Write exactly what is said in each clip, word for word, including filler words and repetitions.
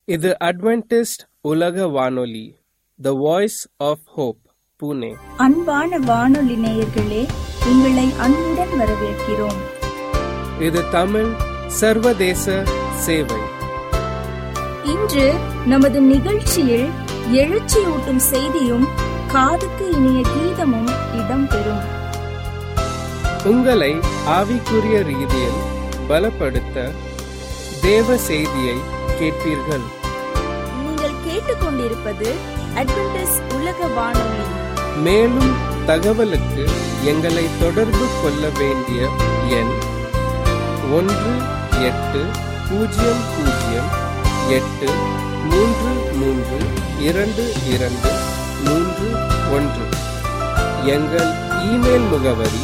இது அட்வென்டிஸ்ட் உலக வானொலி, the voice of hope, Pune. அன்பான வானொலி நேயர்களே, உங்களை அன்புடன் வரவேற்கிறோம். இது தமிழ் சர்வதேச சேவை. இன்று நமது நிகழ்ச்சியில் எழுச்சியூட்டும் செய்தியும் காதுக்கு இனிய கீதமும் இடம்பெறும். உங்களை ஆவிக்குரிய ரீதியில் பலப்படுத்த தேவ செய்தியை கேட்பீர்கள். நீங்கள் கேட்டுக்கொண்டிருப்பது அட்வென்டிஸ்ட் உலக வானொலி. மேலும் தகவலுக்கு எங்களை தொடர்பு கொள்ள வேண்டிய எண் ஒன்று எட்டு பூஜ்ஜியம் பூஜ்ஜியம் எட்டு மூன்று மூன்று இரண்டு இரண்டு மூன்று ஒன்று. எங்கள் இமெயில் முகவரி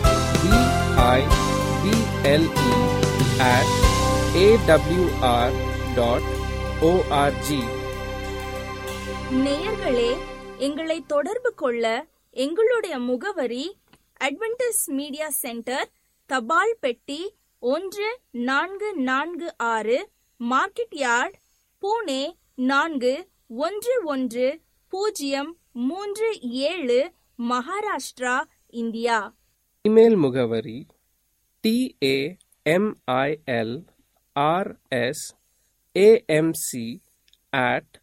P I B L E at AWR dot ORG. நேயர்களே, எங்களை தொடர்பு கொள்ள எங்களுடைய முகவரி அட்வென்டிஸ்ட் மீடியா சென்டர், தபால் பெட்டி ஒன்று நான்கு நான்கு ஆறு, மார்க்கெட் யார்ட், புனே நான்கு ஒன்று ஒன்று பூஜ்ஜியம் மூன்று ஏழு, மகாராஷ்டிரா, இந்தியா. இமெயில் முகவரி டிஏஎம்ஐஎல் RS AMC at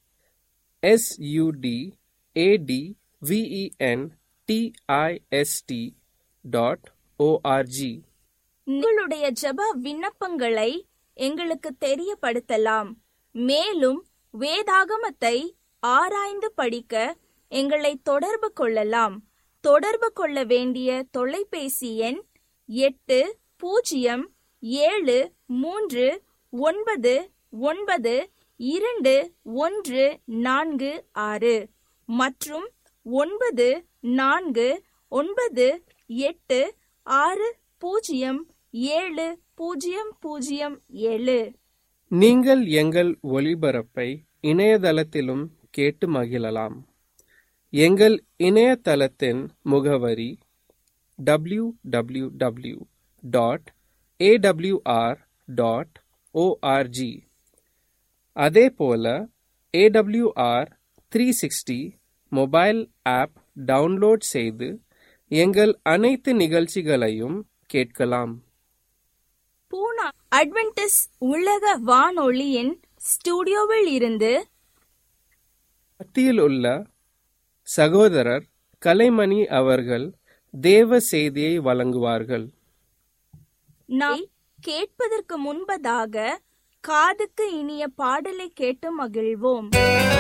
SUDATVEN DIST dot O R G. உங்களுடைய ஜெப விண்ணப்பங்களை எங்களுக்கு தெரியப்படுத்தலாம். மேலும் வேதாகமத்தை ஆராய்ந்து படிக்க எங்களை தொடர்பு கொள்ளலாம். தொடர்பு கொள்ள வேண்டிய தொலைபேசி எண் எட்டு பூஜ்ஜியம் ஏழு மூன்று ஒன்பது ஒன்பது இரண்டு ஒன்று நான்கு ஆறு மற்றும் ஒன்பது நான்கு ஒன்பது எட்டு ஆறு பூஜ்ஜியம் ஏழு பூஜ்ஜியம் பூஜ்ஜியம் ஏழு. நீங்கள் எங்கள் ஒளிபரப்பை இணையதளத்திலும் கேட்டு மகிழலாம். எங்கள் இணையதளத்தின் முகவரி W W W dot AWR dot ORG. அதே போல AWR three sixty mobile app download செய்து எங்கள் அனைத்து நிகழ்ச்சிகளையும் கேட்கலாம். பூனா அட்வென்டிஸ்ட் உலக வானொலியின் ஸ்டுடியோவில் இருந்து மத்தியில் உள்ள சகோதரர் கலைமணி அவர்கள் தேவ செய்தியை வழங்குவார்கள். நாம் கேட்பதற்கு முன்பதாக காதுக்கு இனிய பாடலை கேட்டு மகிழ்வோம்.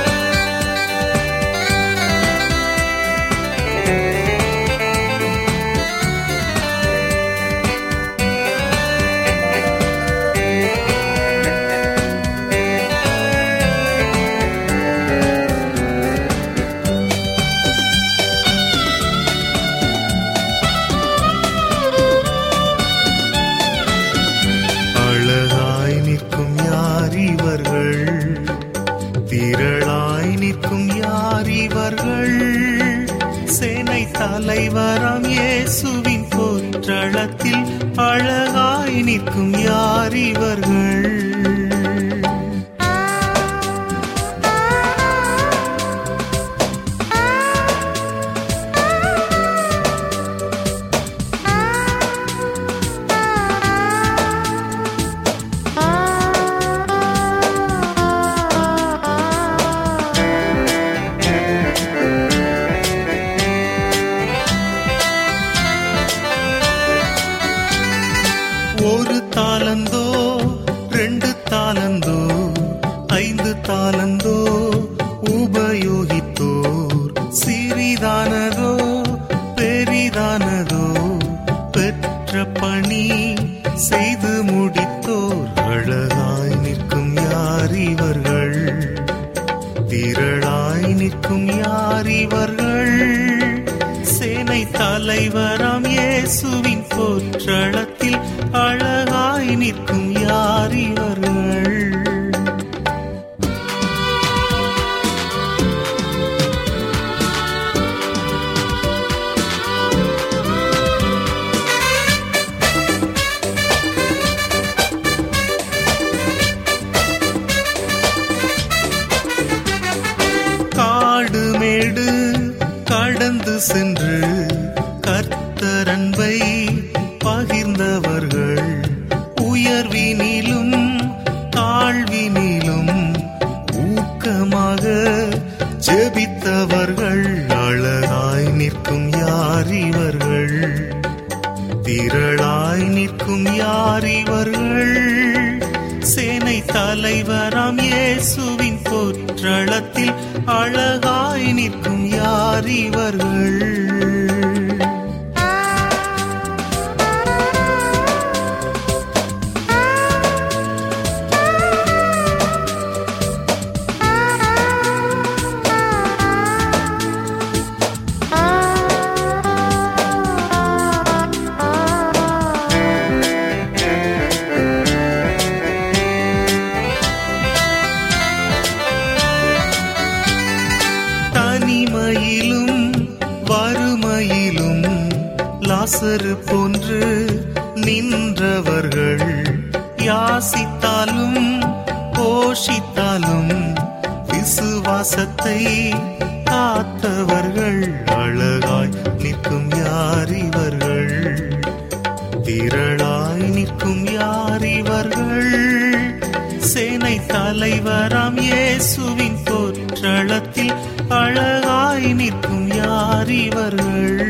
தலைவராம் இயேசுவின் போற்றளத்தில் அழகாய் நிற்கும் யார் இவர்கள்? ஒரு தாலந்தோ ரெண்டு தாலந்தோ ஐந்து தாலந்தோ உபயோகித்தோர், சிறிதானதோ பெரிதானதோ பெற்ற பணி செய்து முடித்தோர். அழகாய் நிற்கும் யார் இவர்கள்? திரளாய் நிற்கும் யார் இவர்கள்? சேனை தலைவராம் இயேசுவின் போற்றளத்தில் அழகாய் நிற்கும் யார் இவர்கள்? சென்று கர்த்தரன்பை பகிர்ந்தவர்கள், உயர்வினிலும் தாழ்வினிலும் ஊக்கமாக ஜெபித்தவர்கள், அழகாய் நிற்கும் யார் இவர்கள், திரளாய் நிற்கும் யார் இவர்கள், சேனை தலைவராம் இயேசுவின் போற்றளத்தில் அழகாய் நிற்கும் யார் இவர்கள். லாசரு போன்று நின்றவர்கள், யாசித்தாலும் போஷித்தாலும் விசுவாசத்தை காத்தவர்கள், அழகாய் நிற்கும் யார் இவர்கள், திரளாய் நிற்கும் யார் இவர்கள், சேனை தலைவராம் இயேசுவின் போற்றளத்தில் அழகாய் நிற்கும் யார் இவர்கள்.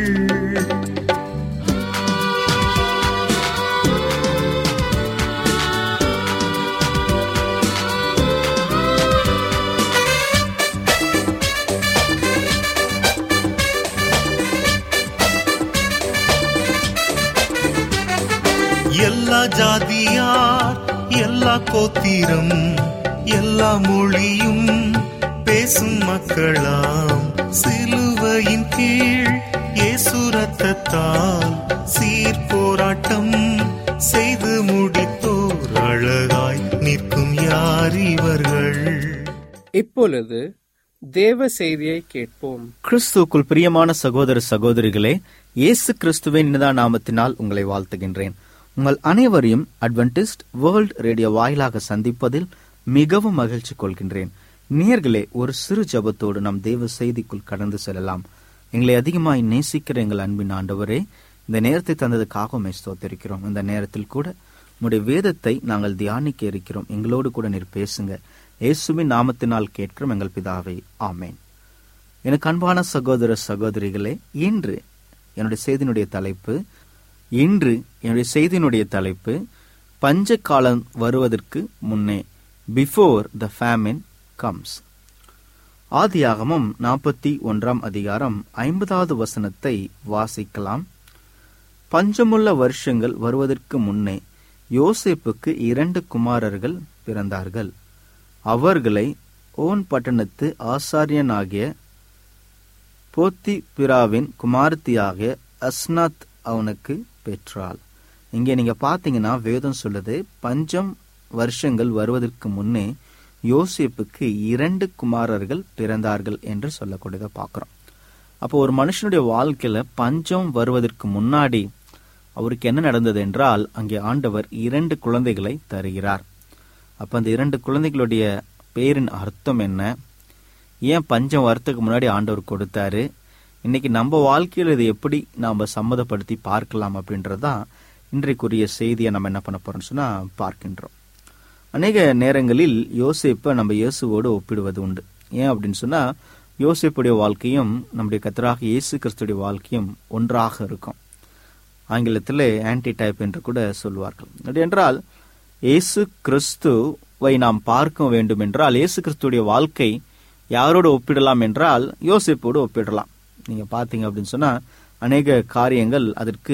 எல்லா ஜாதியார், எல்லா கோத்திரம், எல்லா மொழியும் பேசும் மக்களாம், சிலுவையின் கீழ் இயேசு ரத்தத்தால் சீர் போராட்டம் செய்து முடித்தோர், அழகாய் நிற்கும் யார் இவர்கள். இப்பொழுது தேவ செய்தியை கேட்போம். கிறிஸ்துவுக்குள் பிரியமான சகோதர சகோதரிகளே, இயேசு கிறிஸ்துவின் இனிதான நாமத்தினால் உங்களை வாழ்த்துகின்றேன். உங்கள் அனைவரையும் அட்வென்டிஸ்ட் வேர்ல்ட் ரேடியோ வாயிலாக சந்திப்பதில் மிகவும் மகிழ்ச்சி கொள்கின்றேன். நேயர்களே, ஒரு சிறு ஜெபத்தோடு நம் தேவ செய்திக்குள் கடந்து செல்லலாம். எங்களை அதிகமாய் நேசிக்கிற எங்கள் அன்பின் ஆண்டவரே, இந்த நேரத்தை தந்ததுக்காக உம்மை ஸ்தோத்திரிக்கிறோம். இந்த நேரத்தில் கூட உம்முடைய வேதத்தை நாங்கள் தியானிக்க இருக்கிறோம். எங்களோடு கூட நீர் பேசுங்க. இயேசுவின் நாமத்தினால் கேட்கிறோம் எங்கள் பிதாவே, ஆமேன். எனக்கு அன்பான சகோதர சகோதரிகளே, இன்று என்னுடைய செய்தியினுடைய தலைப்பு இன்று என்னுடைய செய்தியினுடைய தலைப்பு பஞ்ச காலம் வருவதற்கு முன்னே, பிஃபோர் த ஃபேமின் கம்ஸ். ஆதியாகமம் நாற்பத்தி ஒன்றாம் அதிகாரம் ஐம்பதாவது வசனத்தை வாசிக்கலாம். பஞ்சமுள்ள வருஷங்கள் வருவதற்கு முன்னே யோசேப்புக்கு இரண்டு குமாரர்கள் பிறந்தார்கள். அவர்களை ஓன் பட்டணத்து ஆசாரியனாகிய போத்திபிராவின் குமாரத்தியாகிய அஸ்னாத் அவனுக்கு பெற்றாள். இங்கே நீங்க பாத்தீங்கன்னா வேதம் சொல்லுது, பஞ்சம் வருஷங்கள் வருவதற்கு முன்னே யோசேப்புக்கு இரண்டு குமாரர்கள் பிறந்தார்கள் என்று சொல்லக்கூடியதை பார்க்கிறோம். அப்போ ஒரு மனுஷனுடைய வாழ்க்கையில பஞ்சம் வருவதற்கு முன்னாடி அவருக்கு என்ன நடந்தது என்றால், அங்கே ஆண்டவர் இரண்டு குழந்தைகளை தருகிறார். அப்ப அந்த இரண்டு குழந்தைகளுடைய பேரின் அர்த்தம் என்ன, ஏன் பஞ்சம் வரத்துக்கு முன்னாடி ஆண்டவர் கொடுத்தாரு, இன்னைக்கு நம்ம வாழ்க்கையில் இதை எப்படி நாம சம்மதப்படுத்தி பார்க்கலாம் அப்படின்றதான் இன்றைக்குரிய செய்தியை நம்ம என்ன பண்ண போறோம்னு சொன்னா பார்க்கின்றோம். அநேக நேரங்களில் யோசேப்பை நம்ம இயேசுவோடு ஒப்பிடுவது உண்டு. ஏன் அப்படின்னு சொன்னா, யோசேப்புடைய வாழ்க்கையும் நம்முடைய கர்த்தராக இயேசு கிறிஸ்துடைய வாழ்க்கையும் ஒன்றாக இருக்கும். ஆங்கிலத்தில் ஆன்டி டைப் என்று கூட சொல்வார்கள். அப்படி என்றால் இயேசு கிறிஸ்துவை நாம் பார்க்க வேண்டும் என்றால், இயேசு கிறிஸ்துடைய வாழ்க்கை யாரோடு ஒப்பிடலாம் என்றால் யோசேப்போடு ஒப்பிடலாம். நீங்க பாத்தீங்க அப்படின்னு சொன்னா அநேக காரியங்கள் அதற்கு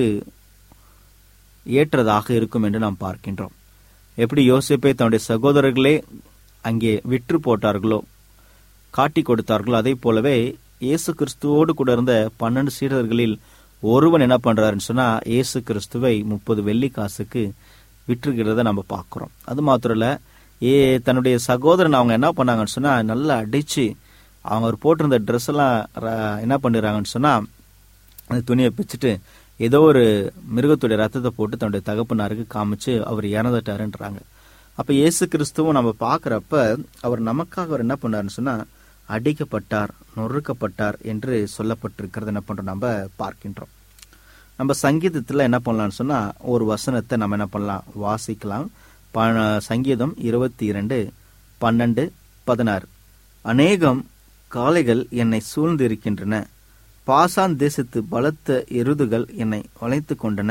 ஏற்றதாக இருக்கும் என்று நாம் பார்க்கின்றோம். எப்படி யோசேப்பை தன்னுடைய சகோதரர்களே அங்கே விற்று போட்டார்களோ, காட்டி கொடுத்தார்களோ, அதே போலவே இயேசு கிறிஸ்துவோடு கூட இருந்த பன்னெண்டு சீடர்களில் ஒருவன் என்ன பண்றாருன்னு சொன்னா இயேசு கிறிஸ்துவை முப்பது வெள்ளி காசுக்கு விற்றுகிறத நம்ம பார்க்கிறோம். அது மாத்திரம் இல்ல, ஏ தன்னுடைய சகோதரன் அவங்க என்ன பண்ணாங்கன்னு சொன்னா நல்லா அடிச்சு அவங்க அவர் போட்டிருந்த ட்ரெஸ் எல்லாம் என்ன பண்ணிடுறாங்கன்னு சொன்னா அந்த துணியை பிச்சுட்டு ஏதோ ஒரு மிருகத்துடைய ரத்தத்தை போட்டு தன்னுடைய தகப்பனாருக்கு காமிச்சு அவர் இறந்துட்டாருன்றாங்க. அப்ப இயேசு கிறிஸ்துவும் நம்ம பாக்குறப்ப அவர் நமக்காக அவர் என்ன பண்ணாருன்னு சொன்னா அடிக்கப்பட்டார், நொறுக்கப்பட்டார் என்று சொல்லப்பட்டிருக்கிறது என்ன பண்றோம் நம்ம பார்க்கின்றோம். நம்ம சங்கீதத்தில் என்ன பண்ணலாம்னு சொன்னா ஒரு வசனத்தை நம்ம என்ன பண்ணலாம் வாசிக்கலாம். சங்கீதம் இருபத்தி இரண்டு பன்னெண்டு பதினாறு. அநேகம் காளைகள் என்னை சூழ்ந்திருக்கின்றன, பாசான் தேசத்து பலத்த எருதுகள் என்னை வளைத்து கொண்டன.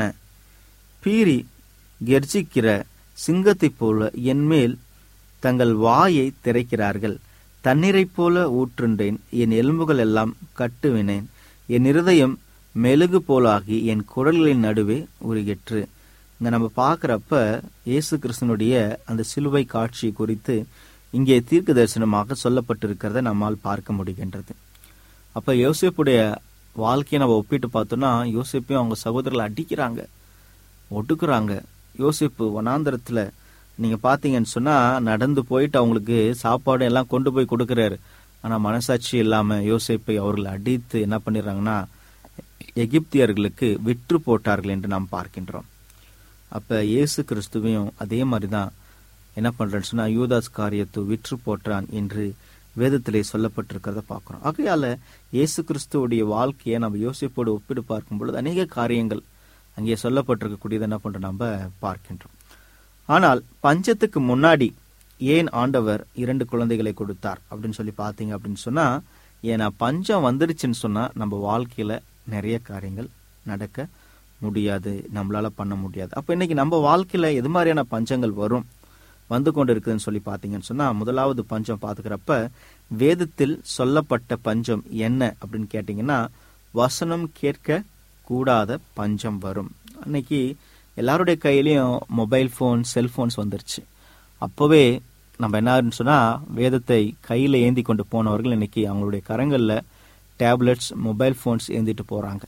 பீறி கெர்ஜிக்கிற சிங்கத்தைப் போல என்மேல் தங்கள் வாயை திறக்கிறார்கள். தண்ணீரைப் போல ஊற்றுண்டேன், என் எலும்புகள் எல்லாம் கட்டுவினேன். என் இருதயம் மெழுகு போலாகி என் குடல்களின் நடுவே உருகிற்று. இங்க நம்ம பார்க்கிறப்ப இயேசு கிறிஸ்துனுடைய அந்த சிலுவை காட்சி குறித்து இங்கே தீர்க்க தரிசனமாக சொல்லப்பட்டிருக்கிறத நம்மால் பார்க்க முடிகின்றது. அப்ப யோசேப்புடைய வாழ்க்கையை நம்ம ஒப்பிட்டு பார்த்தோம்னா, யோசேப்பையும் அவங்க சகோதரர்களை அடிக்கிறாங்க, ஒடுக்குறாங்க. யோசேப்பு வனாந்தரத்துல நீங்க பாத்தீங்கன்னு சொன்னா நடந்து போயிட்டு அவங்களுக்கு சாப்பாடு எல்லாம் கொண்டு போய் கொடுக்கிறாரு. ஆனா மனசாட்சி இல்லாம யோசேப்பை அவர்களை அடித்து என்ன பண்ணிடுறாங்கன்னா எகிப்தியர்களுக்கு விற்று போட்டார்கள் என்று நாம் பார்க்கின்றோம். அப்ப இயேசு கிறிஸ்துவையும் அதே மாதிரிதான் என்ன பண்றேன்னு சொன்னா யூதாஸ் காரியத்தை விற்று போட்டான் என்று வேதத்திலே சொல்லப்பட்டிருக்கிறத பார்க்கிறோம். ஆகையால இயேசு கிறிஸ்துவோடைய வாழ்க்கையை நம்ம யோசிப்போடு ஒப்பிட்டு பார்க்கும் பொழுது அநேக காரியங்கள் அங்கே சொல்லப்பட்டிருக்கக்கூடியது என்ன பண்றோம் நம்ம பார்க்கின்றோம். ஆனால் பஞ்சத்துக்கு முன்னாடி ஏன் ஆண்டவர் இரண்டு குழந்தைகளை கொடுத்தார் அப்படின்னு சொல்லி பார்த்தீங்க அப்படின்னு சொன்னா, ஏன்னா பஞ்சம் வந்துருச்சுன்னு சொன்னா நம்ம வாழ்க்கையில நிறைய காரியங்கள் நடக்க முடியாது, நம்மளால பண்ண முடியாது. அப்ப இன்னைக்கு நம்ம வாழ்க்கையில எது மாதிரியான பஞ்சங்கள் வரும் வந்து கொண்டு இருக்குதுன்னு சொல்லி பாத்தீங்கன்னு சொன்னா, முதலாவது பஞ்சம் பாத்துக்கிறப்ப வேதத்தில் சொல்லப்பட்ட பஞ்சம் என்ன அப்படின்னு கேட்டீங்கன்னா, வசனம் கேட்க கூடாத பஞ்சம் வரும். அன்னைக்கு எல்லாருடைய கையிலயும் மொபைல் போன், செல்போன்ஸ் வந்துருச்சு. அப்பவே நம்ம என்ன சொன்னா வேதத்தை கையில ஏந்தி கொண்டு போனவர்கள் இன்னைக்கு அவங்களுடைய கரங்கள்ல டேப்லெட்ஸ், மொபைல் போன்ஸ் ஏந்திட்டு போறாங்க.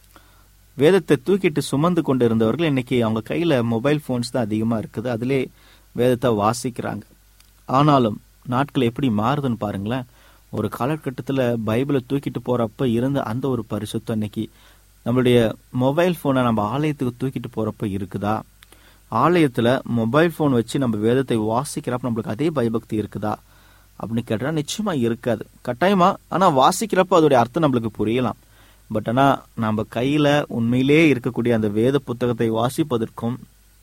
வேதத்தை தூக்கிட்டு சுமந்து கொண்டு இருந்தவர்கள் இன்னைக்கு அவங்க கையில மொபைல் போன்ஸ் தான் அதிகமா இருக்குது, அதிலே வேதத்தை வாசிக்கிறாங்க. ஆனாலும் நாட்கள் எப்படி மாறுதுன்னு பாருங்களேன். ஒரு காலகட்டத்துல பைபிளை தூக்கிட்டு போறப்ப இருந்த அந்த ஒரு பரிசுத்தம் இன்னைக்கு நம்மளுடைய மொபைல் போனை நம்ம ஆலயத்துக்கு தூக்கிட்டு போறப்ப இருக்குதா? ஆலயத்துல மொபைல் போன் வச்சு நம்ம வேதத்தை வாசிக்கிறப்ப நம்மளுக்கு அதே பயபக்தி இருக்குதா அப்படின்னு கேட்டா நிச்சயமா இருக்காது, கட்டாயமா. ஆனா வாசிக்கிறப்ப அதோடைய அர்த்தம் நம்மளுக்கு புரியலாம். பட் ஆனா நம்ம கையில உண்மையிலே இருக்கக்கூடிய அந்த வேத புத்தகத்தை வாசிப்பதற்கும்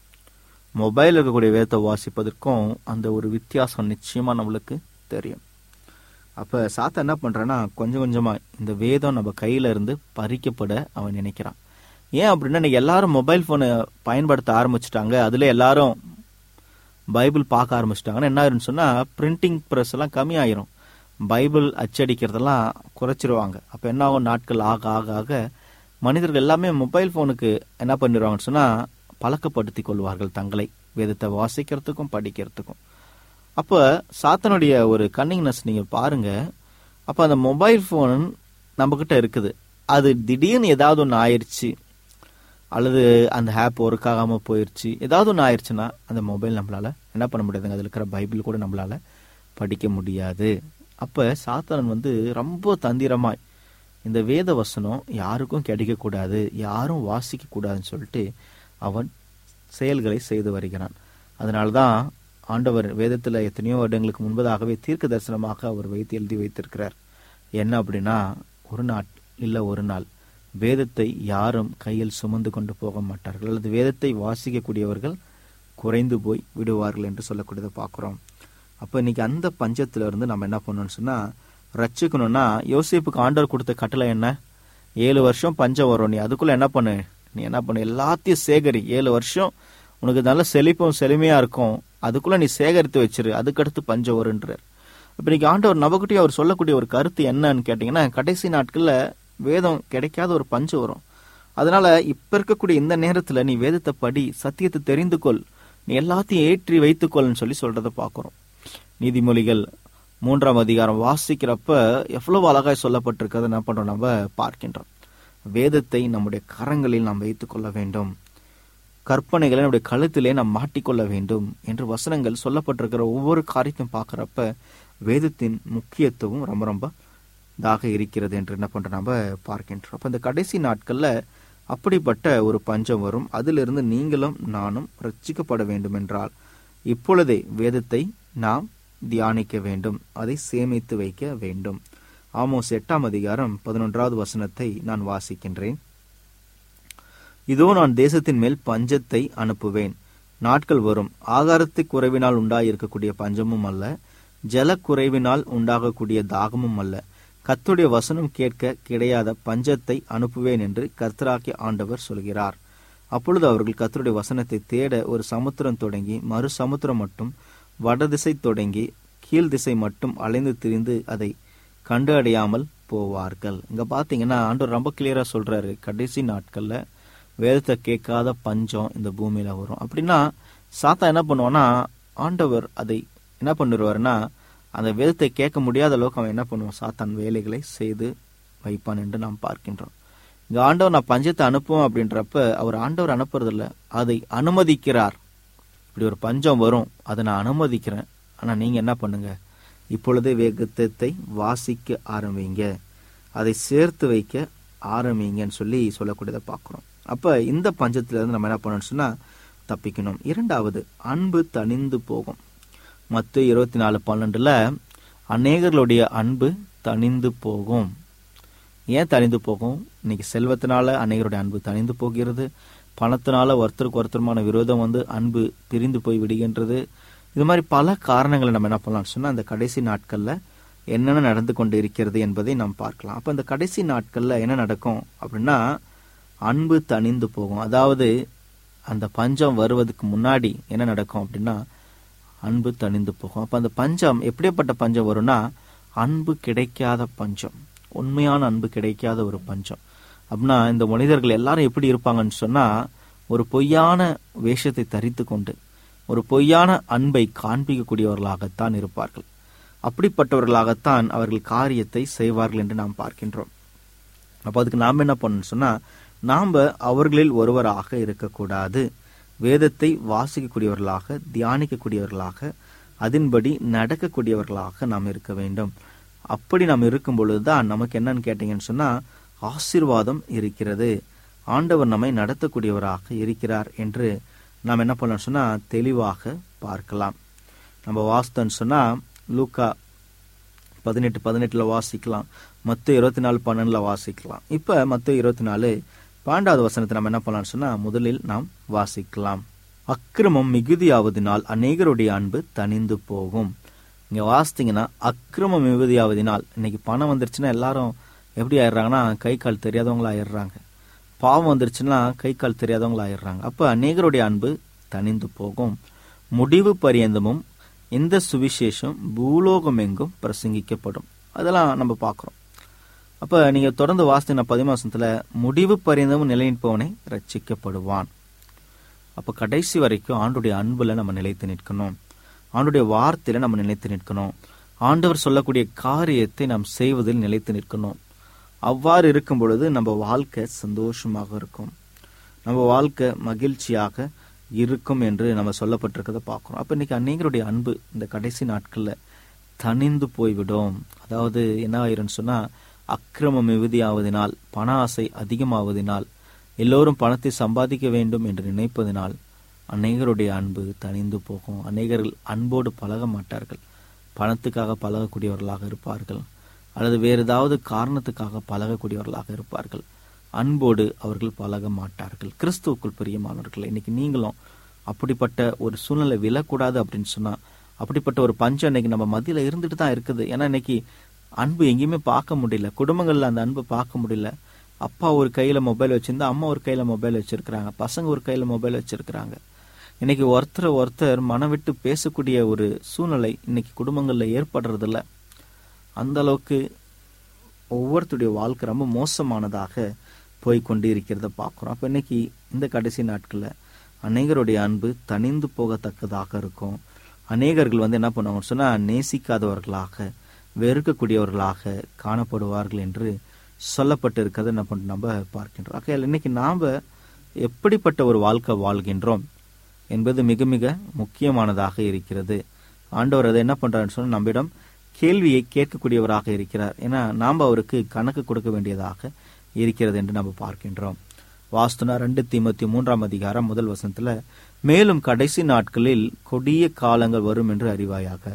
மொபைல் இருக்கக்கூடிய வேதத்தை வாசிப்பதற்கும் அந்த ஒரு வித்தியாசம் நிச்சயமா நம்மளுக்கு தெரியும். அப்ப சாத்தா என்ன பண்றான்னா கொஞ்சம் கொஞ்சமா இந்த வேதம் நம்ம கையில இருந்து பறிக்கப்பட அவன் நினைக்கிறான். ஏன் அப்படின்னா இன்னைக்கு எல்லாரும் மொபைல் போனை பயன்படுத்த ஆரம்பிச்சுட்டாங்க, அதுல எல்லாரும் பைபிள் பார்க்க ஆரம்பிச்சிட்டாங்கன்னா என்ன ஆயிருன்னு சொன்னா பிரிண்டிங் பிரஸ் எல்லாம் கம்மி ஆயிரும், பைபிள் அச்சடிக்கிறதெல்லாம் குறைச்சிருவாங்க. அப்ப என்ன ஆகும், நாட்கள் ஆக ஆக ஆக மனிதர்கள் எல்லாமே மொபைல் போனுக்கு என்ன பண்ணிடுவாங்கன்னு சொன்னா பழக்கப்படுத்திக் கொள்வார்கள் தங்களை வேதத்தை வாசிக்கிறதுக்கும் படிக்கிறதுக்கும். அப்ப சாத்தனுடைய ஒரு கன்னிங்னஸ் நீங்க பாருங்க. அப்ப அந்த மொபைல் போன் நம்ம கிட்ட இருக்குது, அது திடீர்னு ஏதாவது ஒன்று ஆயிடுச்சு அல்லது அந்த ஆப் ஒர்க் ஆகாம போயிருச்சு, ஏதாவது ஒன்று ஆயிடுச்சுன்னா அந்த மொபைல் நம்மளால என்ன பண்ண முடியாதுங்க, அதுல இருக்கிற பைபிள் கூட நம்மளால படிக்க முடியாது. அப்ப சாத்தான் வந்து ரொம்ப தந்திரமாய் இந்த வேத வசனம் யாருக்கும் கிடைக்க கூடாது, யாரும் வாசிக்க கூடாதுன்னு சொல்லிட்டு அவன் செயல்களை செய்து வருகிறான். அதனால்தான் ஆண்டவர் வேதத்துல எத்தனையோ வருடங்களுக்கு முன்பதாகவே தீர்க்க தரிசனமாக அவர் வைத்து எழுதி வைத்திருக்கிறார். என்ன அப்படின்னா, ஒரு நாள் இல்ல ஒரு நாள் வேதத்தை யாரும் கையில் சுமந்து கொண்டு போக மாட்டார்கள், அல்லது வேதத்தை வாசிக்கக்கூடியவர்கள் குறைந்து போய் விடுவார்கள் என்று சொல்லக்கூடியதை பார்க்கிறோம். அப்ப இன்னைக்கு அந்த பஞ்சத்துல இருந்து நம்ம என்ன பண்ணணும்னு சொன்னா ரட்சிக்கணும்னா, யோசேப்புக்கு ஆண்டவர் கொடுத்த கட்டளை என்ன, ஏழு வருஷம் பஞ்சம் வரும், நீ அதுக்குள்ள என்ன பண்ணு, நீ என்ன பண்ணு எல்லாத்தையும் சேகரி, ஏழு வருஷம் உனக்கு நல்ல செழிப்பும் செழுமையா இருக்கும், அதுக்குள்ள நீ சேகரித்து வச்சிரு, அதுக்கடுத்து பஞ்சம் வருன்றார். அப்ப இன்னைக்கு ஆண்டவர் நமக்கிட்டே அவர் சொல்லக்கூடிய ஒரு கருத்து என்னன்னு கேட்டீங்கன்னா, கடைசி நாட்கள்ல வேதம் கிடைக்காத ஒரு பஞ்சம் வரும். அதனால இப்ப இருக்கக்கூடிய இந்த நேரத்துல நீ வேதத்தை படி, சத்தியத்தை தெரிந்து கொள், நீ எல்லாத்தையும் ஏற்றி வைத்துக்கொள்னு சொல்லி சொல்றதை பார்க்கிறோம். நீதிமொழிகள் மூன்றாம் அதிகாரம் வாசிக்கிறப்ப எவ்வளவு அழகாய் சொல்லப்பட்டிருக்கிறத என்ன பண்றோம் நம்ம பார்க்கின்றோம். வேதத்தை நம்முடைய கரங்களில் நாம் வைத்துக் கொள்ள வேண்டும், கற்பனைகளை நம்முடைய கழுத்திலே நாம் மாட்டிக்கொள்ள வேண்டும் என்று வசனங்கள் சொல்லப்பட்டிருக்கிற ஒவ்வொரு காரியத்தையும் பார்க்கிறப்ப வேதத்தின் முக்கியத்துவம் ரொம்ப ரொம்ப தாக இருக்கிறது என்று என்ன பண்ற நம்ம பார்க்கின்றோம். அப்ப இந்த கடைசி நாட்கள்ல அப்படிப்பட்ட ஒரு பஞ்சம் வரும், அதிலிருந்து நீங்களும் நானும் ரட்சிக்கப்பட வேண்டும் என்றால் இப்பொழுதே வேதத்தை நாம் தியானிக்க வேண்டும், அதை சேமித்து வைக்க வேண்டும். ஆமோஸ் எட்டாம் அதிகாரம் பதினொன்றாவது வசனத்தை நான் வாசிக்கின்றேன். இதோ நான் தேசத்தின் மேல் பஞ்சத்தை அனுப்புவேன். நாட்கள் வரும், ஆகாரத்தை குறைவினால் உண்டாயிருக்கக்கூடிய பஞ்சமும் அல்ல, ஜல குறைவினால் உண்டாகக்கூடிய தாகமும் அல்ல, கர்த்தருடைய வசனம் கேட்க கிடையாத பஞ்சத்தை அனுப்புவேன் என்று கர்த்தராகிய ஆண்டவர் சொல்கிறார். அப்பொழுது அவர்கள் கர்த்தருடைய வசனத்தை தேட ஒரு சமுத்திரம் தொடங்கி மறு சமுத்திரம் மட்டும் வடதிசை தொடங்கி கீழ் திசை மட்டும் அலைந்து திரிந்து அதை கண்டு அடையாமல் போவார்கள். இங்க பாத்தீங்கன்னா ஆண்டவர் ரொம்ப கிளியரா சொல்றாரு, கடைசி நாட்கள்ல வேதத்தை கேட்காத பஞ்சம் இந்த பூமியில வரும். அப்படின்னா சாத்தா என்ன பண்ணுவான்னா, ஆண்டவர் அதை என்ன பண்ணிடுவாருன்னா, அந்த வேதத்தை கேட்க முடியாத அளவுக்கு அவன் என்ன பண்ணுவான், சாத்தான் வேலைகளை செய்து வைப்பான் என்று நாம் பார்க்கின்றோம். இங்க ஆண்டவர் நான் பஞ்சத்தை அனுப்புவோம் அப்படின்றப்ப அவர் ஆண்டவர் அனுப்புறதில்ல, அதை அனுமதிக்கிறார். இப்படி ஒரு பஞ்சம் வரும், அதை நான் அனுமதிக்கிறேன், ஆனா நீங்க என்ன பண்ணுங்க, இப்பொழுதே வேதத்தை வாசிக்க ஆரம்பிங்க, அதை சேர்த்து வைக்க ஆரம்பிங்கன்னு சொல்லி சொல்லக்கூடியதை பார்க்கிறோம். அப்ப இந்த பஞ்சத்துல இருந்து நம்ம என்ன பண்ணணும்னு சொன்னா தப்பிக்கணும். இரண்டாவது, அன்பு தணிந்து போகும். மத்தேயு இருபத்தி நாலு பன்னெண்டுல அநேகர்களுடைய அன்பு தணிந்து போகும். ஏன் தணிந்து போகும்? இன்னைக்கு செல்வத்தினால அநேகருடைய அன்பு தணிந்து போகிறது, பணத்தினால ஒருத்தருக்கு ஒருத்தருமான விரோதம் வந்து அன்பு பிரிந்து போய் விடுகின்றது. இது மாதிரி பல காரணங்களை நம்ம என்ன பண்ணலாம்னு சொன்னா அந்த கடைசி நாட்கள்ல என்னென்ன நடந்து கொண்டு இருக்கிறது என்பதை நாம் பார்க்கலாம். அப்ப இந்த கடைசி நாட்கள்ல என்ன நடக்கும் அப்படின்னா, அன்பு தணிந்து போகும். அதாவது அந்த பஞ்சம் வருவதற்கு முன்னாடி என்ன நடக்கும் அப்படின்னா அன்பு தணிந்து போகும். அப்ப அந்த பஞ்சம் எப்படிப்பட்ட பஞ்சம் வரும்னா, அன்பு கிடைக்காத பஞ்சம், உண்மையான அன்பு கிடைக்காத ஒரு பஞ்சம். அப்படின்னா இந்த மனிதர்கள் எல்லாரும் எப்படி இருப்பாங்கன்னு சொன்னா, ஒரு பொய்யான வேஷத்தை தரித்து கொண்டு ஒரு பொய்யான அன்பை காண்பிக்கக்கூடியவர்களாகத்தான் இருப்பார்கள். அப்படிப்பட்டவர்களாகத்தான் அவர்கள் காரியத்தை செய்வார்கள் என்று நாம் பார்க்கின்றோம். அப்ப அதுக்கு நாம் என்ன பண்ணணும்னு சொன்னா, நாம் அவர்களில் ஒருவராக இருக்கக்கூடாது. வேதத்தை வாசிக்கக்கூடியவர்களாக, தியானிக்கக்கூடியவர்களாக, அதன்படி நடக்கக்கூடியவர்களாக நாம் இருக்க வேண்டும். அப்படி நாம் இருக்கும் பொழுதுதான் நமக்கு என்னன்னு கேட்டீங்கன்னு சொன்னா ஆசீர்வாதம் இருக்கிறது, ஆண்டவர் நம்மை நடத்தக்கூடியவராக இருக்கிறார் என்று நாம் என்ன பண்ணலாம் சொன்னா தெளிவாக பார்க்கலாம். நம்ம வாசித்தோன்னு சொன்னா லூக்கா பதினெட்டு பதினெட்டுல வாசிக்கலாம், மத்தேயு இருபத்தி நாலு பன்னெண்டுல வாசிக்கலாம். இப்ப மத்தேயு இருபத்தி நாலு பன்னெண்டாவது வசனத்தை நம்ம என்ன பண்ணலாம் சொன்னா முதலில் நாம் வாசிக்கலாம். அக்கிரமம் மிகுதியாவதினால் அநேகருடைய அன்பு தணிந்து போகும். இங்க வாசித்தீங்கன்னா அக்கிரமம் மிகுதியாவதினால், இன்னைக்கு பணம் வந்துருச்சுன்னா எல்லாரும் எப்படி ஆயிடுறாங்கன்னா கை கால் தெரியாதவங்களா ஆயிடுறாங்க, பாவம் வந்துருச்சுன்னா கை கால் தெரியாதவங்களா ஆயிடுறாங்க. அப்ப அநேகருடைய அன்பு தணிந்து போகும். முடிவு பரியந்தமும் இந்த சுவிசேஷம் பூலோகம் எங்கும் பிரசங்கிக்கப்படும். அதெல்லாம் நம்ம பார்க்கிறோம். அப்ப நீங்க தொடர்ந்து வாசித்தீங்கன்னா பதிமாசத்துல முடிவு பரியந்தமும் நிலை நிற்பவனை ரட்சிக்கப்படுவான். அப்ப கடைசி வரைக்கும் ஆண்டுடைய அன்புல நம்ம நிலைத்து நிற்கணும், ஆண்டுடைய வார்த்தையில நம்ம நிலைத்து நிற்கணும், ஆண்டவர் சொல்லக்கூடிய காரியத்தை நாம் செய்வதில் நிலைத்து நிற்கணும். அவ்வாறு இருக்கும் பொழுது நம்ம வாழ்க்கை சந்தோஷமாக இருக்கும், நம்ம வாழ்க்கை மகிழ்ச்சியாக இருக்கும் என்று நம்ம சொல்லப்பட்டிருக்கிறத பார்க்கிறோம். அப்ப இன்னைக்கு அநேகருடைய அன்பு இந்த கடைசி நாட்கள்ல தணிந்து போய்விடும். அதாவது என்ன ஆயிருன்னு சொன்னா, அக்கிரமம் மிகுதியாவதினால், பண ஆசை அதிகமாவதினால், எல்லோரும் பணத்தை சம்பாதிக்க வேண்டும் என்று நினைப்பதினால் அநேகருடைய அன்பு தணிந்து போகும். அநேகர்கள் அன்போடு பழக மாட்டார்கள், பணத்துக்காக பழகக்கூடியவர்களாக இருப்பார்கள், அல்லது வேறு ஏதாவது காரணத்துக்காக பழகக்கூடியவர்களாக இருப்பார்கள். அன்போடு அவர்கள் பழக மாட்டார்கள். கிறிஸ்துவுக்குள் பிரியமானவர்கள், இன்னைக்கு நீங்களும் அப்படிப்பட்ட ஒரு சூழ்நிலை விழக்கூடாது அப்படின்னு சொன்னா, அப்படிப்பட்ட ஒரு பஞ்சம் இன்னைக்கு நம்ம மத்தியில இருந்துட்டு தான் இருக்குது. ஏன்னா இன்னைக்கு அன்பு எங்கேயுமே பார்க்க முடியல, குடும்பங்கள்ல அந்த அன்பு பார்க்க முடியல. அப்பா ஒரு கையில மொபைல் வச்சிருந்தா அம்மா ஒரு கையில மொபைல் வச்சிருக்கிறாங்க, பசங்க ஒரு கையில மொபைல் வச்சிருக்கிறாங்க. இன்னைக்கு ஒருத்தர் ஒருத்தர் மனம் விட்டு பேசக்கூடிய ஒரு சூழ்நிலை இன்னைக்கு குடும்பங்கள்ல ஏற்படுறது இல்ல. அந்த அளவுக்கு ஒவ்வொருத்தருடைய வாழ்க்கை ரொம்ப மோசமானதாக போய்கொண்டு இருக்கிறத பார்க்கிறோம். அப்ப இன்னைக்கு இந்த கடைசி நாட்கள்ல அநேகருடைய அன்பு தணிந்து போகத்தக்கதாக இருக்கும். அநேகர்கள் வந்து என்ன பண்ணுவாங்கன்னு சொன்னா நேசிக்காதவர்களாக, வெறுக்கக்கூடியவர்களாக காணப்படுவார்கள் என்று சொல்லப்பட்டு இருக்கிறத என்ன பண்ண நம்ம பார்க்கின்றோம். ஆகையால் இன்னைக்கு நாம எப்படிப்பட்ட ஒரு வாழ்க்கை வாழ்கின்றோம் என்பது மிக மிக முக்கியமானதாக இருக்கிறது. ஆண்டவர் அதை என்ன பண்றாருன்னு சொன்னா நம்மிடம் கேள்வியை கேட்கக்கூடியவராக இருக்கிறார். ஏன்னா நாம் அவருக்கு கணக்கு கொடுக்க வேண்டியதாக இருக்கிறது என்று நம்ம பார்க்கின்றோம். வாஸ்துனா ரெண்டு தீமோத்தேயு மூன்றாம் அதிகாரம் முதல் வசனத்துல, மேலும் கடைசி நாட்களில் கொடிய காலங்கள் வரும் என்று அறிவாயாக,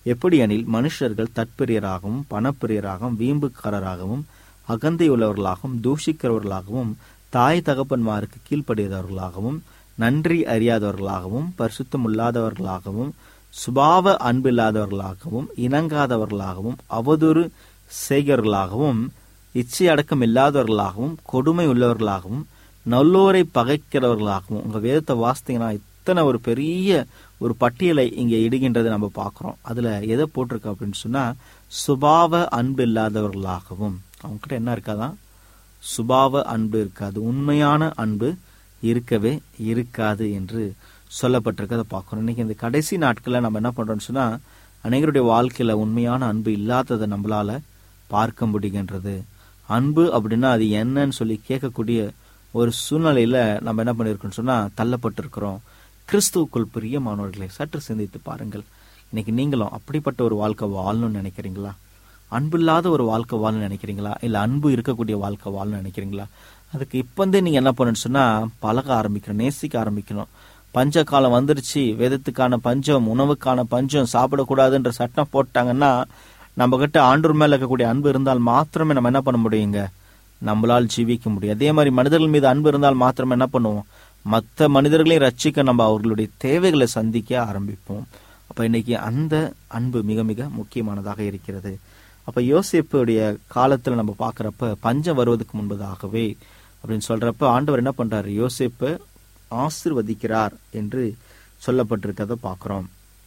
எப்படியெனில் மனுஷர்கள் தற்பிரியராகவும் பணப்பிரியராகவும் வீம்புக்காரராகவும் அகந்தை உள்ளவர்களாகவும் தூஷிக்கிறவர்களாகவும் தாய் தகப்பன்மாருக்கு கீழ்ப்படியாதவர்களாகவும் நன்றி அறியாதவர்களாகவும் பரிசுத்தம் இல்லாதவர்களாகவும் சுபாவ அன்பில்லாதவர்களாகவும் இணங்காதவர்களாகவும் அவதூறு செய்கிறவர்களாகவும் இச்சை அடக்கம் இல்லாதவர்களாகவும் கொடுமை உள்ளவர்களாகவும் நல்லோரை பகைக்கிறவர்களாகவும் உங்க வேதத்தை வாசித்தீங்கன்னா இத்தனை ஒரு பெரிய ஒரு பட்டியலை இங்க இடுகின்றதை நம்ம பார்க்கிறோம். அதுல எதை போட்டிருக்கு அப்படின்னு சொன்னா சுபாவ அன்பு இல்லாதவர்களாகவும். அவங்க கிட்ட என்ன இருக்காதான்? சுபாவ அன்பு இருக்காது, உண்மையான அன்பு இருக்கவே இருக்காது என்று சொல்லப்பட்டிருக்கதை பார்க்கிறோம். இன்னைக்கு இந்த கடைசி நாட்களில் நம்ம என்ன பண்றோம்னு சொன்னா அனைவருடைய வாழ்க்கையில உண்மையான அன்பு இல்லாததை நம்மளால பார்க்க முடிகின்றது. அன்பு அப்படின்னா அது என்னன்னு சொல்லி கேட்கக்கூடிய ஒரு சூழ்நிலையில நம்ம என்ன பண்ணிருக்கோம்னு சொன்னா தள்ளப்பட்டிருக்கிறோம். கிறிஸ்துவுக்குள் பிரியமானவர்களை சற்று சிந்தித்து பாருங்கள். இன்னைக்கு நீங்களும் அப்படிப்பட்ட ஒரு வாழ்க்கை வாழணும்னு நினைக்கிறீங்களா? அன்பு இல்லாத ஒரு வாழ்க்கை வாழணும்னு நினைக்கிறீங்களா? இல்ல அன்பு இருக்கக்கூடிய வாழ்க்கை வாழணும்னு நினைக்கிறீங்களா? அதுக்கு இப்பந்தே நீங்க என்ன பண்ணணும்னு சொன்னா பழக ஆரம்பிக்கணும், நேசிக்க ஆரம்பிக்கணும். பஞ்ச காலம் வந்துருச்சு, வேதத்துக்கான பஞ்சம், உணவுக்கான பஞ்சம், சாப்பிடக்கூடாதுன்ற சட்டம் போட்டாங்கன்னா நம்ம கிட்ட ஆண்டவர் மேல இருக்கக்கூடிய அன்பு இருந்தால் மாத்திரமே நம்ம என்ன பண்ண முடியுங்க? நம்மளால் ஜீவிக்க முடியும். அதே மாதிரி மனிதர்கள் மீது அன்பு இருந்தால் மாத்திரமே என்ன பண்ணுவோம்? மற்ற மனிதர்களையும் ரட்சிக்க நம்ம அவர்களுடைய தேவைகளை சந்திக்க ஆரம்பிப்போம். அப்ப இன்னைக்கு அந்த அன்பு மிக மிக முக்கியமானதாக இருக்கிறது. அப்ப யோசேப்புடைய காலத்துல நம்ம பாக்குறப்ப பஞ்சம் வருவதற்கு முன்பதாகவே அப்படின்னு சொல்றப்ப ஆண்டவர் என்ன பண்றாரு? யோசேப்பை ஆசீர்வதிக்கிறார் என்று சொல்லப்பட்டிருக்கிறத பாக்குறோம்.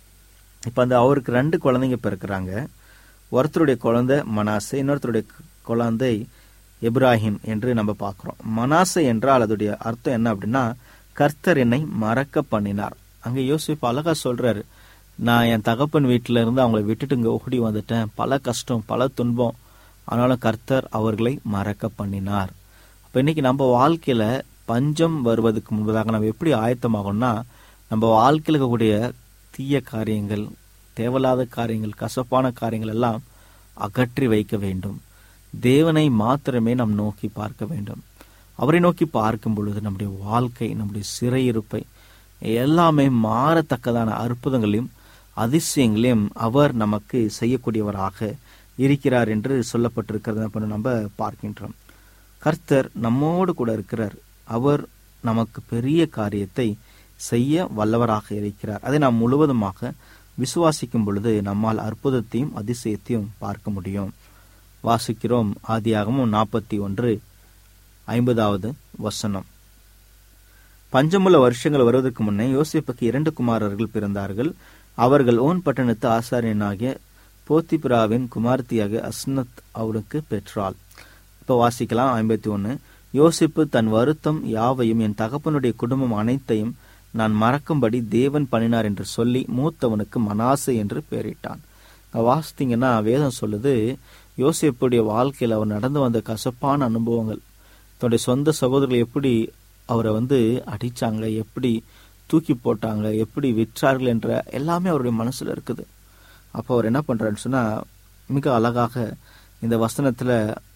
இப்ப அந்த அவருக்கு ரெண்டு குழந்தைங்க பிறக்கிறாங்க. ஒருத்தருடைய குழந்தை மனாசே, இன்னொருத்தருடைய குழந்தை எப்ராஹிம் என்று நம்ம பார்க்கிறோம். மனாசே என்றால் அதோடைய அர்த்தம் என்ன அப்படின்னா கர்த்தர் என்னை மறக்க பண்ணினார். அங்க யோசிப்பு அழகா சொல்றாரு, நான் என் தகப்பன் வீட்டில இருந்து அவங்களை விட்டுட்டு இங்க ஓடி வந்துட்டேன், பல கஷ்டம் பல துன்பம், ஆனாலும் கர்த்தர் அவர்களை மறக்க பண்ணினார். அப்ப இன்னைக்கு நம்ம வாழ்க்கையில பஞ்சம் வருவதற்கு முன்பதாக நம்ம எப்படி ஆயத்தமாகணும்னா நம்ம வாழ்க்கையில் இருக்கக்கூடிய தீய காரியங்கள், தேவையில்லாத காரியங்கள், கசப்பான காரியங்கள் எல்லாம் அகற்றி வைக்க வேண்டும். தேவனை மாத்திரமே நாம் நோக்கி பார்க்க வேண்டும். அவரை நோக்கி பார்க்கும் பொழுது நம்முடைய வாழ்க்கை, நம்முடைய சிறையிருப்பை எல்லாமே மாறத்தக்கதான அற்புதங்களையும் அதிசயங்களையும் அவர் நமக்கு செய்யக்கூடியவராக இருக்கிறார் என்று சொல்லப்பட்டிருக்கிறத நம்ம பார்க்கின்றோம். கர்த்தர் நம்மோடு கூட இருக்கிறார். அவர் நமக்கு பெரிய காரியத்தை செய்ய வல்லவராக இருக்கிறார். அதை நாம் முழுவதுமாக விசுவாசிக்கும் பொழுது நம்மால் அற்புதத்தையும் அதிசயத்தையும் பார்க்க முடியும். வாசிக்கிறோம் ஆதியாகமம் நாற்பத்தி ஒன்று ஐம்பதாவது வசனம். பஞ்சமுள்ள வருஷங்கள் வருவதற்கு முன்னே யோசேப்புக்கு இரண்டு குமாரர்கள் பிறந்தார்கள். அவர்கள் ஓன் பட்டணத்து ஆசாரியனாகிய போத்திபிராவின் குமார்த்தியாக அஸ்னத் அவளுக்கு பெற்றாள். இப்ப வாசிக்கலாம் ஐம்பத்தி ஒன்னு. யோசிப்பு தன் வருத்தம் யாவையும் என் தகப்பனுடைய குடும்பம் அனைத்தையும் நான் மறக்கும்படி தேவன் பண்ணினார் என்று சொல்லி மூத்தவனுக்கு மனாசே என்று பெயரிட்டான். வாசித்தீங்கன்னா வேதம் சொல்லுது, யோசேப்புடைய வாழ்க்கையில் அவர் நடந்து வந்த கசப்பான அனுபவங்கள், தன்னுடைய சொந்த சகோதரர்கள் எப்படி அவரை வந்து அடிச்சாங்க, எப்படி தூக்கி போட்டாங்க, எப்படி விற்றார்கள் என்ற எல்லாமே அவருடைய மனசுல இருக்குது. அப்போ அவர் என்ன பண்றாருன்னு சொன்னா மிக அழகாக இந்த வசனத்துல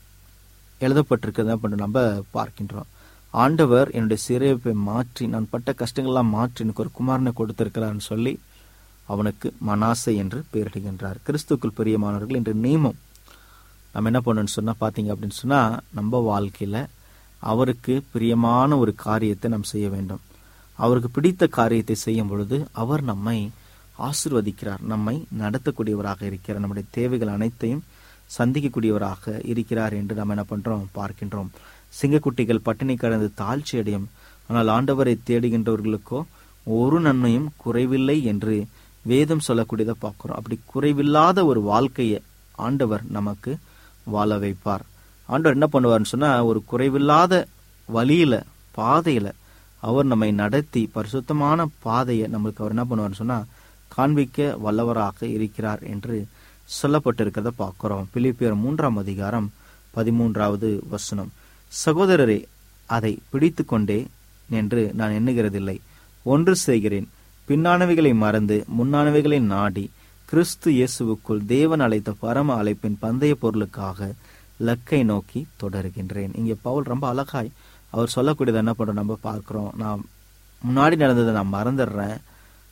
எழுதப்பட்டிருக்கிறத பண்ண நம்ம பார்க்கின்றோம். ஆண்டவர் என்னுடைய சிறையை மாற்றி, நான் பட்ட கஷ்டங்கள்லாம் மாற்றி எனக்கு ஒரு குமாரனை கொடுத்திருக்கிறார்னு சொல்லி அவனுக்கு மனாசே என்று பெயரிடுகின்றார். கிறிஸ்துக்குள் பிரியமானவர்கள் இன்று நியமம் நம்ம என்ன பண்ணணும்னு சொன்னா பாத்தீங்க அப்படின்னு சொன்னா நம்ம வாழ்க்கையில அவருக்கு பிரியமான ஒரு காரியத்தை நாம் செய்ய வேண்டும். அவருக்கு பிடித்த காரியத்தை செய்யும் பொழுது அவர் நம்மை ஆசீர்வதிக்கிறார், நம்மை நடத்தக்கூடியவராக இருக்கிறார், நம்முடைய தேவைகள் அனைத்தையும் சந்திக்கக்கூடியவராக இருக்கிறார் என்று நம்ம என்ன பண்றோம் பார்க்கின்றோம். சிங்கக்குட்டிகள் பட்டினி கடந்து தாழ்ச்சி அடையும், ஆனால் ஆண்டவரை தேடுகின்றவர்களுக்கோ ஒரு நன்மையும் குறைவில்லை என்று வேதம் சொல்லக்கூடியதை பார்க்கிறோம். அப்படி குறைவில்லாத ஒரு வாழ்க்கையை ஆண்டவர் நமக்கு வாழ வைப்பார். ஆண்டவர் என்ன பண்ணுவார்னு சொன்னா ஒரு குறைவில்லாத வழியில பாதையில அவர் நம்மை நடத்தி பரிசுத்தமான பாதையை நம்மளுக்கு அவர் என்ன பண்ணுவார்னு சொன்னா காண்பிக்க வல்லவராக இருக்கிறார் என்று சொல்லப்பட்டிருக்கிறத பார்க்கிறோம். பிலிப்பியர் மூன்றாம் அதிகாரம் பதிமூன்றாவது வசனம். சகோதரரே, அதை பிடித்து கொண்டே என்று நான் எண்ணுகிறதில்லை, ஒன்று செய்கிறேன், பின்னானவைகளை மறந்து முன்னானவைகளை நாடி கிறிஸ்து இயேசுவுக்குள் தேவன் அழைத்த பரம அழைப்பின் பந்தய பொருளுக்காக லக்கை நோக்கி தொடர்கின்றேன். இங்கே பவுல் ரொம்ப அழகாய் அவர் சொல்லக்கூடியதை என்ன பண்றோம் நம்ம பார்க்கிறோம். நான் முன்னாடி நடந்ததை நான் மறந்துடுறேன்,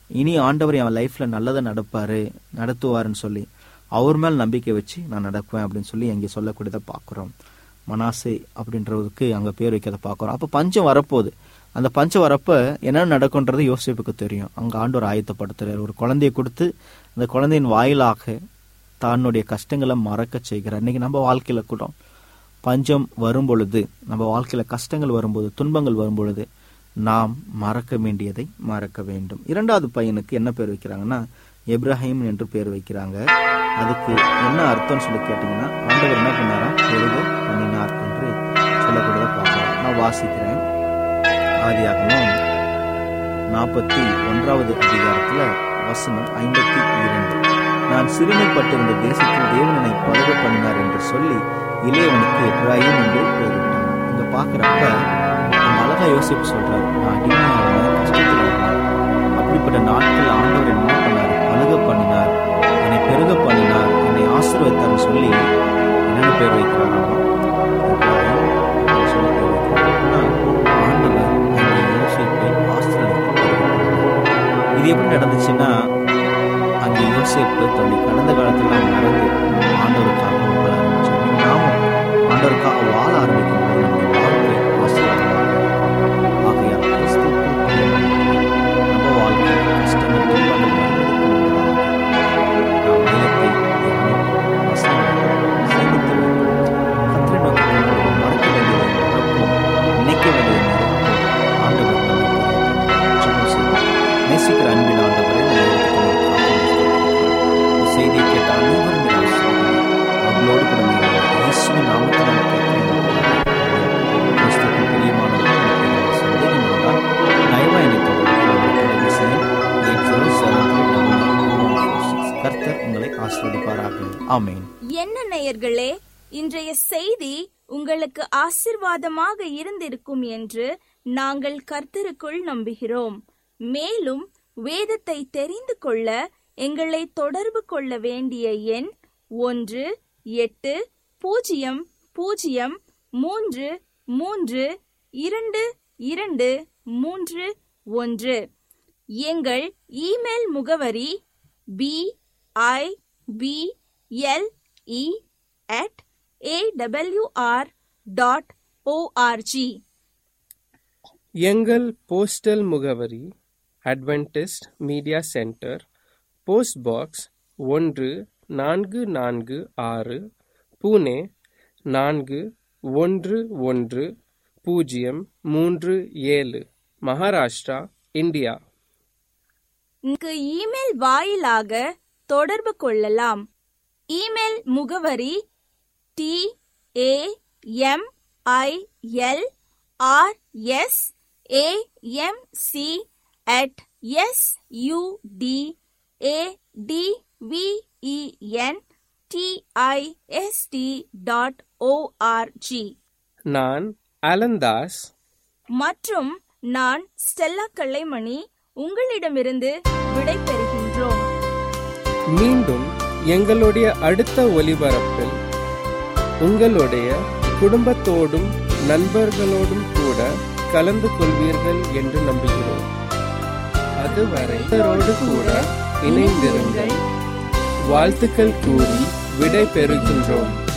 இனி ஆண்டவர் என் லைஃப்ல நல்லதை நடப்பாரு நடத்துவாருன்னு சொல்லி அவர் மேல் நம்பிக்கை வச்சு நான் நடப்பேன் அப்படின்னு சொல்லி அங்கே சொல்லக்கூடியதை பார்க்குறோம். மனாசே அப்படின்றதுக்கு அங்கே பேர் வைக்கிறத பார்க்குறோம். அப்போ பஞ்சம் வரப்போகுது. அந்த பஞ்சம் வரப்ப என்ன நடக்கும்ன்றது யோசேப்புக்கு தெரியும். அங்கே ஆண்டவர் ஆயத்தப்படுத்துறாரு. ஒரு குழந்தையை கொடுத்து அந்த குழந்தையின் வாயிலாக தன்னுடைய கஷ்டங்களை மறக்க செய்கிறார். இன்னைக்கு நம்ம வாழ்க்கையில கூட பஞ்சம் வரும் பொழுது, நம்ம வாழ்க்கையில கஷ்டங்கள் வரும்போது, துன்பங்கள் வரும்பொழுது நாம் மறக்க வேண்டியதை மறக்க வேண்டும். இரண்டாவது பையனுக்கு என்ன பேர் வைக்கிறாங்கன்னா எப்ராஹிம் என்று பேர் வைக்கிறாங்க. அதுக்கு என்ன அர்த்தம்னு சொல்லி கேட்டீங்கன்னா, ஆண்டவர் என்ன பண்ணாரா, பெருக பண்ணினார் என்று சொல்லக்கூடியதை பார்க்கலாம். நான் வாசிக்கிறேன். ஆதியாகமம் நாற்பத்தி ஒன்றாவது அதிகாரத்துல வசனம் ஐம்பத்தி இரண்டு. நான் சிறுமைப்பட்டிருந்த தேசத்தில் தேவனனை பழுக பண்ணினார் என்று சொல்லி இளையவனுக்கு எப்ராஹிம் என்று பெயரிட்டார். இங்க பாக்குறப்ப அந்த அழகா யோசிப்பு சொல்றாரு, நான் அடிமையான கஷ்டத்தில் இருந்தேன். அப்படிப்பட்ட நாட்கள் ஆண்டவர் என்ன பண்ணார், பழுக பண்ணினார், என்னை பெருக பண்ணினார், என்னை ஆசீர்வதித்தார்னு சொல்லி என்னென்ன பேர் வைக்கிறாரோ சொல்லி பேர் வைக்கிறார். ஆண்டவர் அந்த யோசிப்பை ஆசீர்வதித்து. இது எப்படி நடந்துச்சுன்னா, அங்கே யோசேப்பு தன்னுடைய கடந்த காலத்தில் மறந்து ஆண்டவருக்காக வாழ ஆரம்பிச்சார். நாமும் ஆண்டவருக்காக வாழ ஆரம்பிக்கும் போது நம்முடைய வாழ்க்கை ஆசீர்வாதமாக. ஆகையால் கிறிஸ்துவுக்குள் நம்ம வாழ்க்கை கஷ்டங்கள் துன்பங்கள் வருவதற்கு முன்பதாக நாம் வேதத்தை தியானிப்போம், வசனங்களை சேமித்து வைப்போம், கர்த்தரை நோக்கி பார்ப்போம், மறக்க வேண்டியதை மறப்போம், நினைக்க வேண்டியதை நினைப்போம். ஆண்டவர் நம்மை ஜெபம் செய்வோம். நேசிக்கிற அன்பின் ஆண்டவரை செய்தியை கேட்ட அனைவரும் அவர்களோடு கூட இயேசுவின் நாமத்தில் பிரியமானவர்கள் சந்தேகம் இருந்தால் தயவாக என்னை தொடர்பு. கர்த்தர் உங்களை ஆசீர்வதிப்பாராக. ஆமென். என்ன நேயர்களே, இன்றைய செய்தி உங்களுக்கு ஆசீர்வாதமாக இருந்திருக்கும் என்று நாங்கள் கர்த்தருக்குள் நம்புகிறோம். மேலும் வேதத்தை தெரிந்து கொள்ள எங்களை தொடர்பு கொள்ள வேண்டிய எண் ஒன்று எட்டு பூஜ்ஜியம் பூஜ்ஜியம் மூன்று மூன்று இரண்டு இரண்டு மூன்று ஒன்று. எங்கள் இமெயில் முகவரி P I B L E at AWR dot ORG. எங்கள் போஸ்டல் முகவரி Adventist media centre, post box ஒன்று நான்கு நான்கு ஆறு, புனே நான்கு ஒன்று ஒன்று பூஜ்ஜியம் மூன்று ஏழு, மகாராஷ்டிரா, இந்தியா. இங்கு இமெயில் வாயிலாக தொடர்பு கொள்ளலாம். இமெயில் முகவரி T A M I L R S A M C at S U D A T V E N D I S T dot ORG. நான் அலந்தாஸ் மற்றும் நான் ஸ்டெல்லா கல்லைமணி உங்களிடமிருந்து விடை பெறுகின்றோம். மீண்டும் எங்களுடைய அடுத்த ஒலிபரப்பில் உங்களுடைய குடும்பத்தோடும் நண்பர்களோடும் கூட கலந்து கொள்வீர்கள் என்று நம்புகிறோம். அதுவரை இவரோடு கூட இணைந்திருங்கள். வாழ்த்துக்கள் கூறி விடை பெறுகின்றோம்.